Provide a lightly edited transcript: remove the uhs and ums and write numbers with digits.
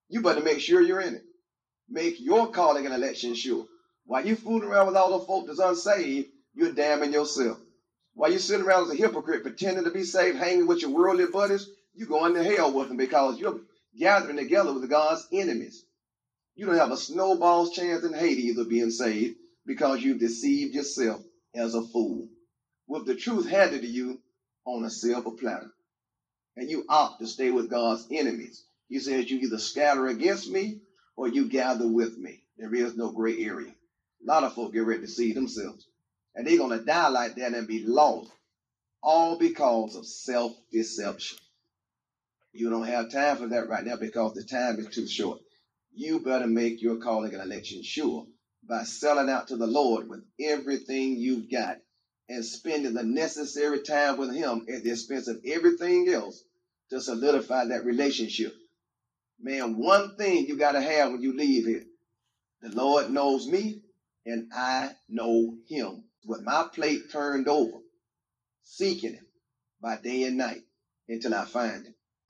You better make sure you're in it. Make your calling and election sure. While you fooling around with all those folk that's unsaved, you're damning yourself. While you sitting around as a hypocrite pretending to be saved, hanging with your worldly buddies, you're going to hell with them because you're gathering together with God's enemies. You don't have a snowball's chance in Hades of being saved because you've deceived yourself as a fool. With the truth handed to you on a silver platter. And you opt to stay with God's enemies. He says you either scatter against me or you gather with me. There is no gray area. A lot of folk get ready to see themselves. And they're going to die like that and be lost. All because of self-deception. You don't have time for that right now because the time is too short. You better make your calling and election sure by selling out to the Lord with everything you've got and spending the necessary time with him at the expense of everything else to solidify that relationship. Man, one thing you got to have when you leave here. The Lord knows me and I know him. With my plate turned over, seeking him by day and night until I find him.